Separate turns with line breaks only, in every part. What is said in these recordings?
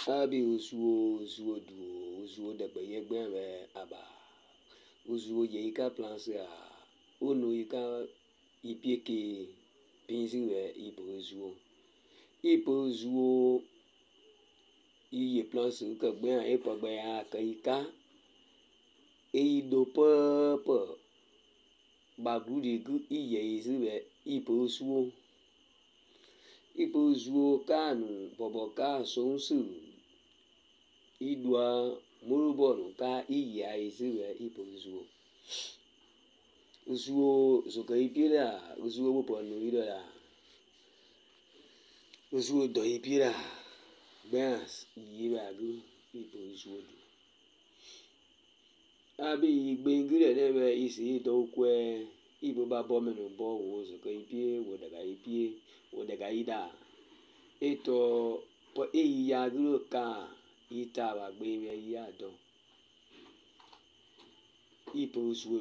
Abi usuo du usuo de be yegbe we aba usuo ye ika planse a ono ika ipieke pinzi we ipo usuo iye planse ke gbe a epo gbe a ke ika e do pe bagudi gu iye izi we ipo usuo kanu bobo ka sonsu idua murubonu ka iye izi we ipo usuo zoke ipira usuo bopo no ira usuo do ipira gbas iye agu ipo usuo du abi gbengire nebe isi do kwe ibo babo meno bo wo zoke ipie wo daga ida eto po eyi agro ka ita ba gbe me ya do ipo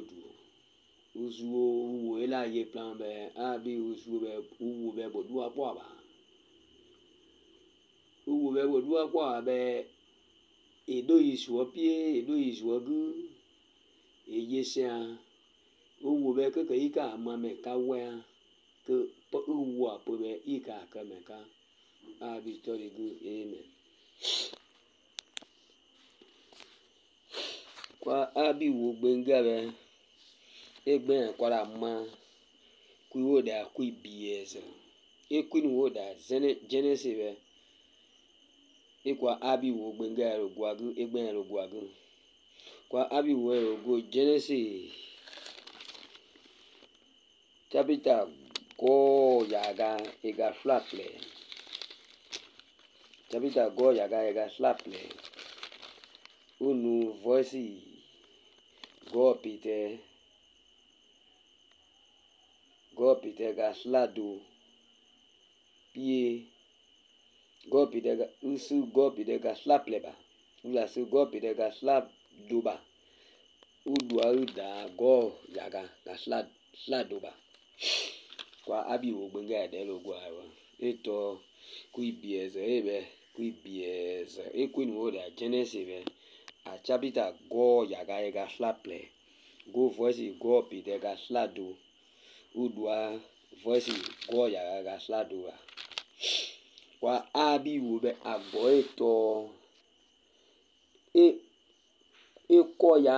usuo wo ela ye plan be abi usuo be uwo be bo du apo aba uwo be bo du apo abe edo isuo pie edo isuo gu eyesia uwo be ke ika mame ka we ke uwo apo be ika ka me ka abi story gu amen kwa abi wo gbenga be egbe kwara ma ku wo da ku bies eku ni wo da genesis be ekwa abi wo gbenga ro gwagu egbe ro gwagu kwa abi wo ro go genesis chapter go yaga ega flaple chapter go yaga ega flaple unu voice go pite ga slado pie go pite ga usu go pite ga slaple ba ula su go pite ga slap doba udua uda go yaga ga slado ba kwa abi wo gbenga de lo gwa wa eto kuibieze ebe kuibieze ekwini wo da genesis be a chapter go yaga ega slaple go voice go pite ga slado udua voice go yaga ga slado ba kwa abi wo be agbo eto iko ya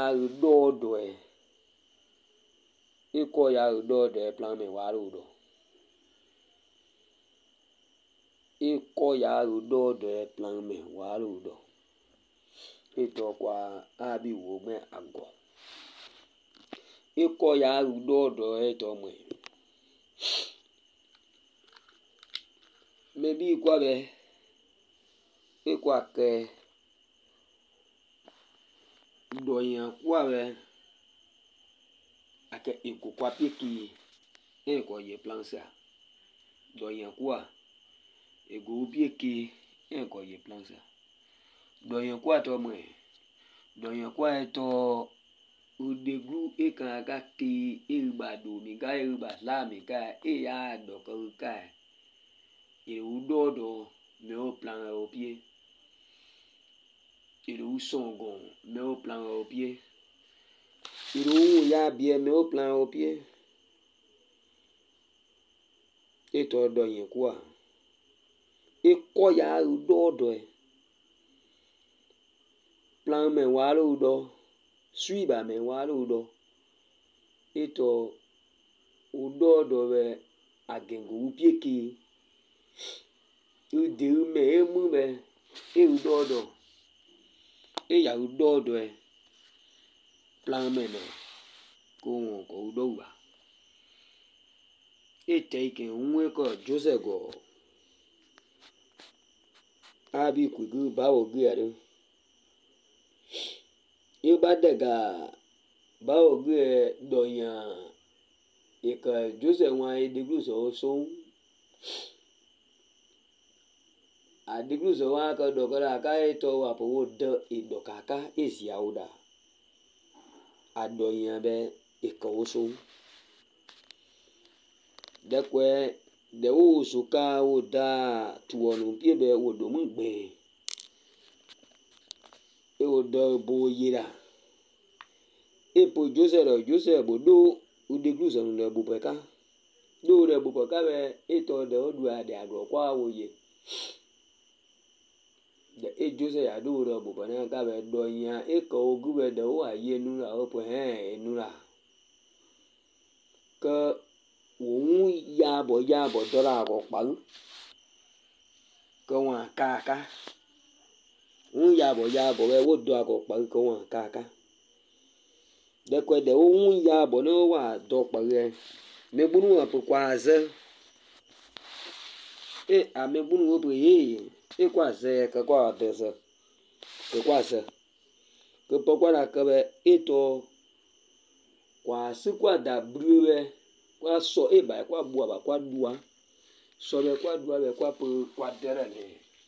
do do plan me wa ro do iko ya do do plan me wa ro do eto kwa abi wo me agbo iko ya do do eto me maybe kwa be ikwa ke do yan kwa be ake ikukwa piki eko ye plan sa do yan kwa ego piki eko ye plan sa do yan kwa to me do yan kwa eto udegu eka ka ki igbado mi ga igba la mi ka e ya do ko ka e udodo me o plan o pie e u songon me o plan o pie e u ya bien me o plan o pie e to do yen kwa e ko ya udodo e plan me wa ro do sui ba me wa ro do e to udodo be agengu pie ki ude me emu be e udodo e ya udodo e plan me no ko udo wa e te ke unwe ko joseph go abi ku gu ba o gu ero e ba daga ba o gu do yan e ka joseph wa e de gu so adiglu so wa ka do ko la ka e to wa po wo de e do kaka e si auda adoyan be e ko so de kwe de wo so ka wo da tu onu pie be wo do mu gbe e o de bo yira e po Joseph bodo u de gluse no de bo peka do de bo peka be e to de o du ade agro kwa wo ye de e Joseph ya do de bo pena ka be do yan e ko ogu be de o aye nu la o po enu la ke wo ya bo do la ko pa ko wa kaka ya bo be wo do ko pa ko wa kaka de ko de o ya bo no wa do pa re me bunu wa po kwa ze e a me bunu wo po ye e kwa ze ka kwa de ze ke kwa ze ke po kwa la ke be e to kwa si kwa da bruwe kwa so e ba kwa bua ba kwa dua so be kwa dua be kwa po kwa dere le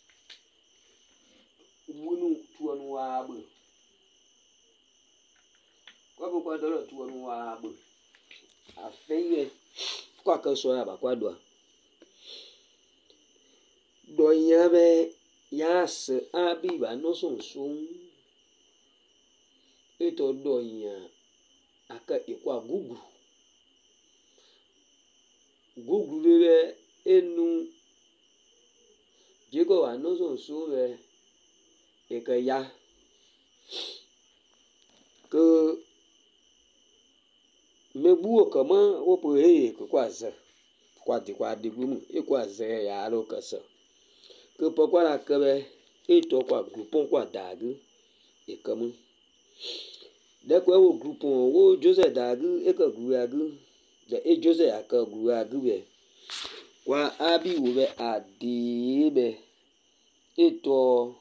wunu tuonu wa bu kwa po kwa dere tuonu wa bu a feye kwa ka so ya ba kwa dua do yan be ya se abi ba no so so e to do yan aka ikwa gugu be enu jego wa no so so be e ka ya ke me buo kama wo po he ko kwa ze kwa di gumu e kwa ze ya ro ka se ke po kwa la ke be e to kwa grupon kwa dagu e kamu de ko wo grupon wo Joseph dagu e ka gru agu de e Joseph aka gru agu be kwa abi wo be adi be e to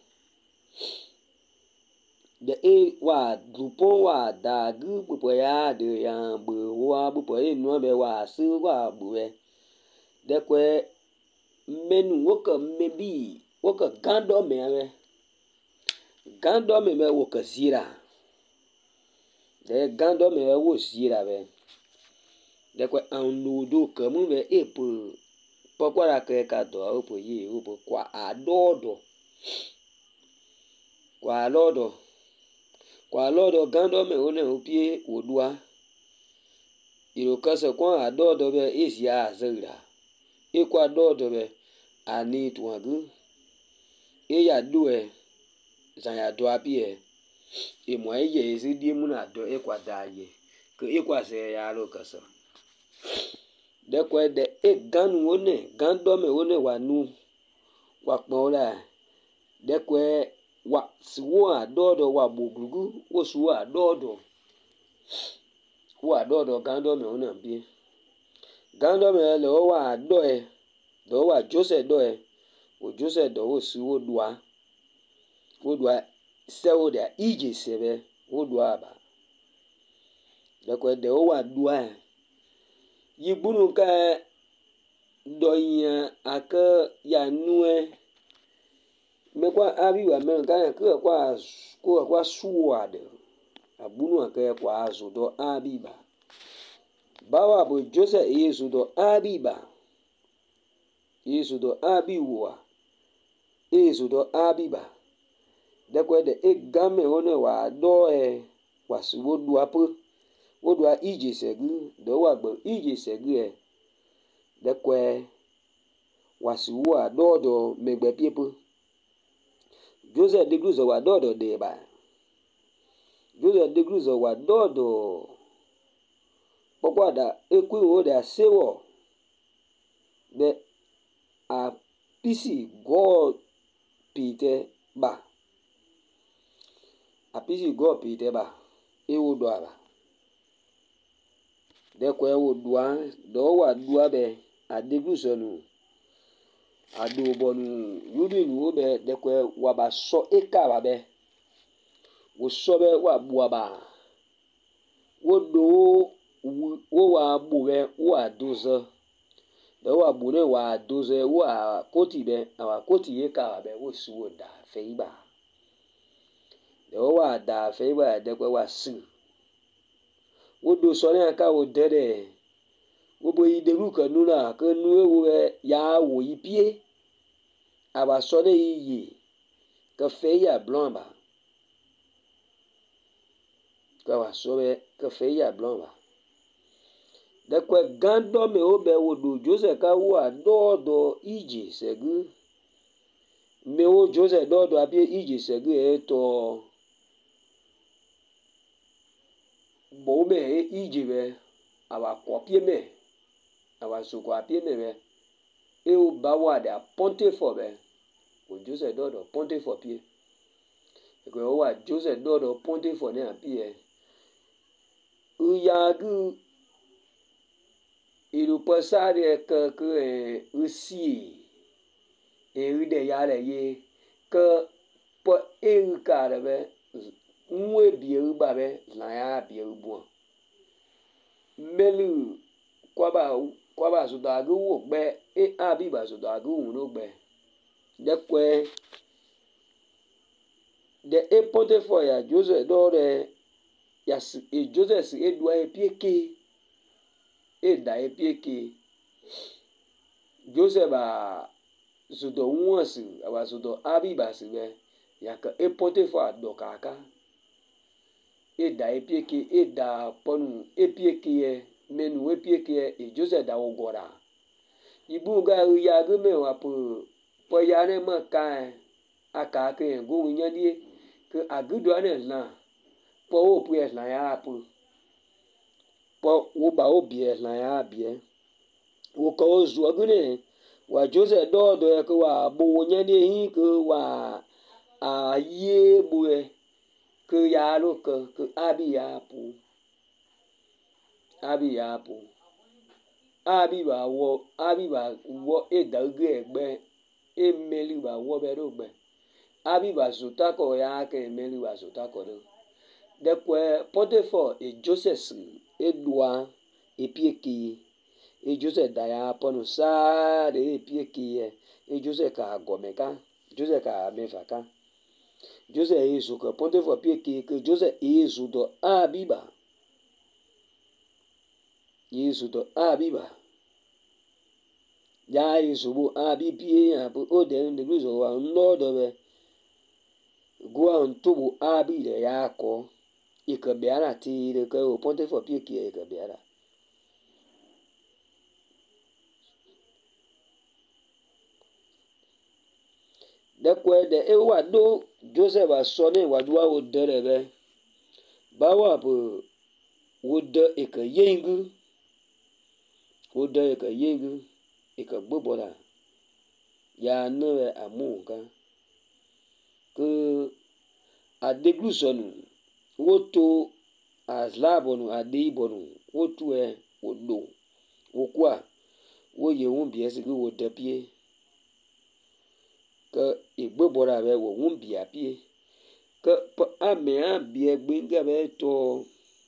de e wa grupon wa dagu bu ya de ya bu wa bu e nu be wa si wa bu be de ko menu wo ka mebi wo ka gando me wo ka zira de gando me wo zira be de ko anu do ka mu be e po kwa la ke ka do o po ye o po kwa adodo gando me one o pie o dua iro ka se kwa adodo be isia azira e kwa adodo be ani tuagu e ya due za ya do apie e mo ye ezi di mu na do e kwa da ye ke e kwa se ya ro ka se de ko de e ganu one gando me one wa nu wa pon la de ko wa suwo adodo wa bugugu wo suwo adodo gando me one bi gando me le o wa do e do wa Joseph do e o Joseph do wo suwo dua se o de ije se be wo dua ba de ko de o wa dua yi bunu ka do yan aka ya nue me kwa abi wa me ka kwa suwa de abunu aka kwa azu do abi ba bawa bo Joseph yesu do abi ba yesu do abi wa yesu do abi ba de ko de e game one wa do e wa suwo dua pu wo dua ije segu do wa gbo ije segu e de ko wa suwo adodo megbe piepu Joseph de gruzo wa dodo de ba Joseph de gruzo wa dodo pokwada ekwi wo de asewo de a pisi go pite ba e wo do ba de ko e wo do wa dua be ade gruzo nu ado bonu yubi nu wo be de ko wa ba so e ka ba be wo so be wa bua ba wo do wo wa bu be wa doze de wa bu ne wa doze wa koti be wa koti e ka ba be wo su wo da fe ba de wa da fe ba de ko wa su wo do so ne aka wo dede wo bo yi de ru ka nu na ka nu e wo ya wo yi pie aba so de yi ka fe ya blanc ba que wa sobe que fait ya blanc va de quoi gando me obe wo do Joseph ka wa do iji segu me o Joseph do abi iji segu to bo me iji be awa kopie me awa so kopie me be e o ba wa de ponte fo be o Joseph do ponte fo pie e ko wa Joseph do ponte fo ne apie u ya gu il passare que aussi et de ya le ye que po e ka le be mwe bi u ba be la ya bi u bon melu kwa ba so da gu wo gbe e abi ba so da gu wu no gbe de kwe de e ponte fo ya Joseph do re ya e Joseph e do e pieke e da e pieke Joseph ba sudo wonsi aba sudo abi ba si be ya ka e ponte fo do kaka e da e pieke e da ponu e pieke e menu e pieke e Joseph da ogora ibu ga ya gu me wa po ya ne ma ka aka ke go nya die ke agudo ane la po o pu e la ya pu po wo ba o bi e la ya bi e wo ko o zu agune wa Joseph do e ko wa bo nya die hin ko wa a ye bu e ke ya lo ke abi ya pu abi ba wo e da ge egbe e meli ba wo be do gbe abi ba zuta ko ya ke meli ba zuta ko do de kwe Potiphar e Joseph e doa e pieki e Joseph da ya ponu sa de e pieki e Joseph ka gomeka Joseph ka mefaka Joseph e zo ko Potiphar pieki que Joseph e zo do abiba Yesu do abiba ya Yesu bu abibie ya bu o de ne guzo wa no do be go an to bu abi de ya ko e ke be ara ti de ke o Potiphar pieki e ke be ara de ko de e wa do Joseph a so ne wa do o de le be ba wa bu wo de e ke yengu wo de e ke yengu e ke gbogbo la ya ne we amu ka ke adeglusonu wo to azlabonu adeibonu wo tu e wo do wo kwa wo ye won bi ese wo de pie ke igbogbo la be wo won bi apie ke ame a bi egbe nga be to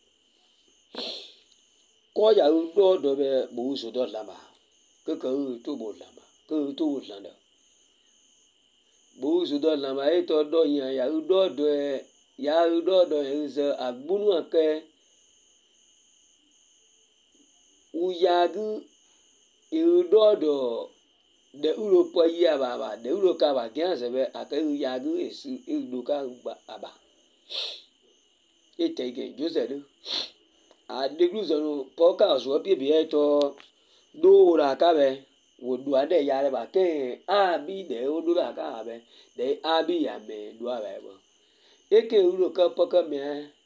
ko ya do be bo so do lama ke to bo lama ke to landa bo so do lama e to do yan ya do e ya do e se agbunu ake uyagu e do de Europe ya baba de Europe ka ba gan se be ake uyagu esu e do ka aba e te ge Joseph do a de gluzo poka so bi bi e to do ra ka be wo do ade ya le ba ke abi de o do ra ka be de abi ya me do aba bo e ke uro ka poka me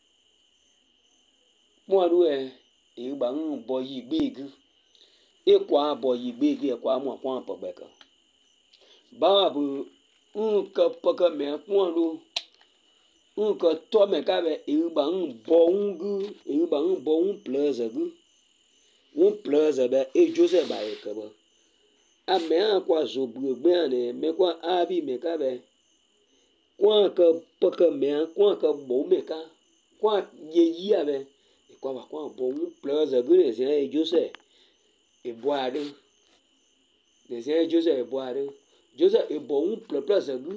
mo ru e gba n bo yi gbegu e kwa bo yi gbegu e kwa mo kwa po gbe kan ba bu n ka poka me mo ru n ka to me ka be e gba n bo un plus gu un plus be e Joseph ba e ka bo ame a kwa zo bu gbe ane me kwa abi me ka be kwa ka poka me kwa ka bo me ka kwa ye yi abe e kwa ba kwa bo un plus gu le se Joseph e bo ade le se Joseph e bo ade Joseph e bo un plus gu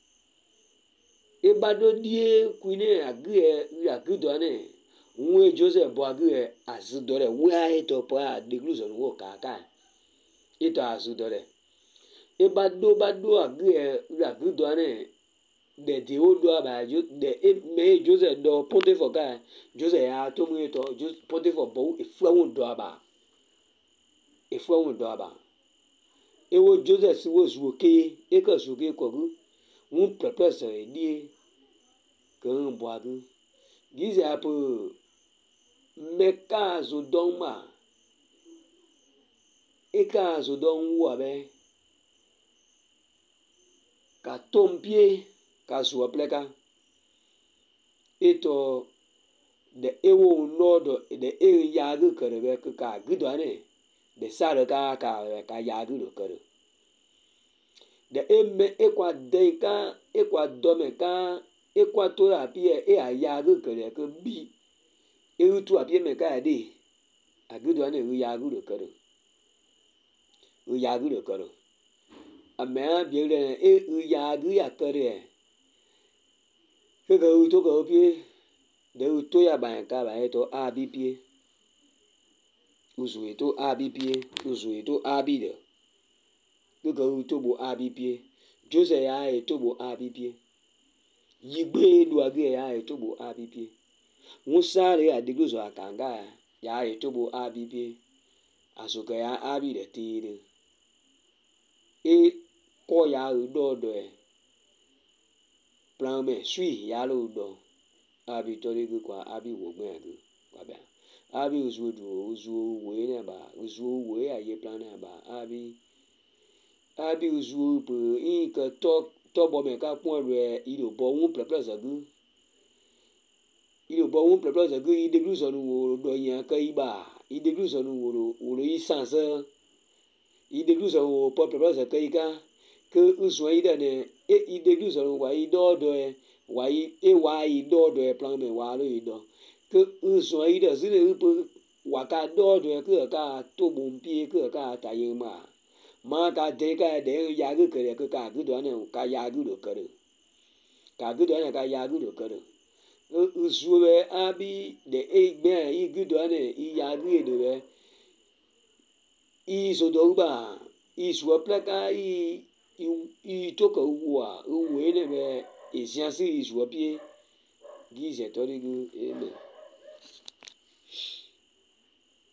e ba do die kuine agu do ane un Joseph bo agu azu do le wa e to pa de gluzo wo ka e to azu do le e ba do agu do ane de di o do aba de me Joseph do Potiphar ka Joseph ya to mu to Potiphar bo efu awon do aba e wo Joseph si wo zuo ke e ka zuo ke ko gu un purpose e die kan bo agu gize apo meka zo don ma e ka zo don wo abe ka tompie ka zuo pleka eto de ewo nodo de e yagu kare be ka gidane de sare ka yagu do kare de eme ekwa denka ekwa dome ka ekwa to apie e ayagu kare ke bi e utu apie me ka de agidane u yagu do kare amea bi le e u yagu ya kare ke ga u to ga apie de u to ya ba ka ba to abipie uzu to abipie uzu to abide ke ga u to bo abipie Joseph ya e to bo abipie yigbe do age ya e to bo abipie musare adigluzo akanga ya e to bo abipie asuka ya abide tire e ko ya do e plan me sui ya lo do abi tori gu kwa abi wo gbe gu kwa ba abi uzu we ne ba uzu we aye plan ne ba abi uzu pe in ka to bo me ka pon re ilo bo un prepare gu ide glu so nu wo do yan ka iba ide glu so nu wo yi sanse ide glu so wo po prepare ka ika ke uzu ide ne e ide glu so wa i do e wa i do e plan me wa lo i do ke uzu ide zile upo wa ka do e ke ka to bo mpie ke ka ta yin ma ka de ya gu kere ke ka gu do ne ka ya gu do kere uzu be abi de e gbe i gu do ne i ya gu do be i so do ba i su plaka i to ko wa we ne be e siansi i su pie gize tori gu eme